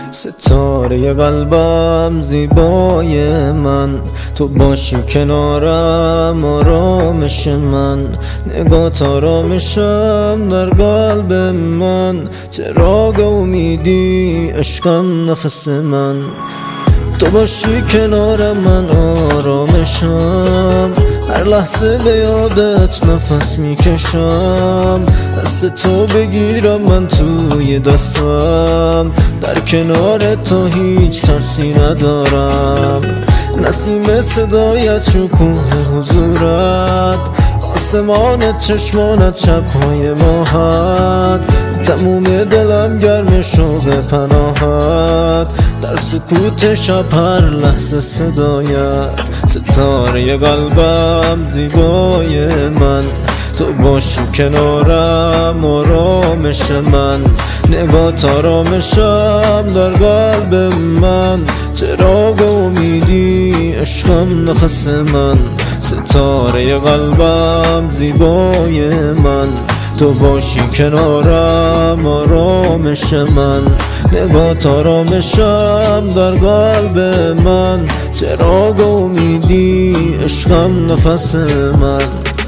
ستاره قلبم زیبای من، تو باشی کنارم آرامش من. نگات آرامشم در قلب من، چراغ امیدی عشقم نفس من. تو باشی کنارم من آرامشم، هر لحظه به یادت نفس میکشم. دست تو بگیرم من توی دستم، در کنار تو هیچ ترسی ندارم. نسیم صدایت شکوه حضورت، آسمان چشمانت شبهای ماهت. تموم دلم گرم شوق پناهت، در سکوت شب هر لحظه صدایت. ستاره قلبم زیبای من، تو باشی کنارم آرامش من. نگات آرامشم در قلب من، چراغ امیدی عشقم نفس من. ستاره قلبم زیبای من، تو باشی کنارم آرامش من. نگات آرامشم در قلب من، چراغ امیدی عشقم نفس من.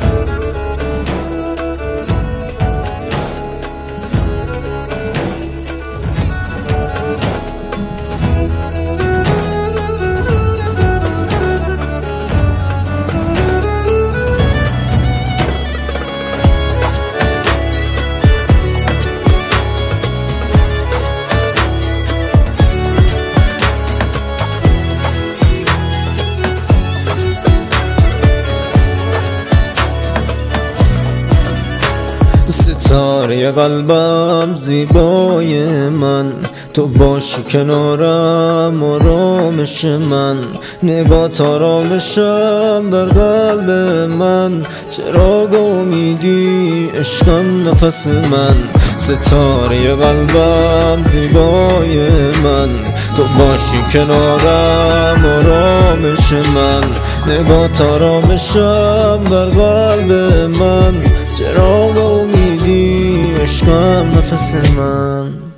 ستاره قلبم زیبای من، تو باشی کنارم آرامش من. نگات آرامشم در قلب من، چراغ امیدی عشقم نفس من. ستاره قلبم زیبای من، تو باشی کنارم آرامش من. نگات آرامشم در قلب من، چراغ امیدی عشقم نفس من.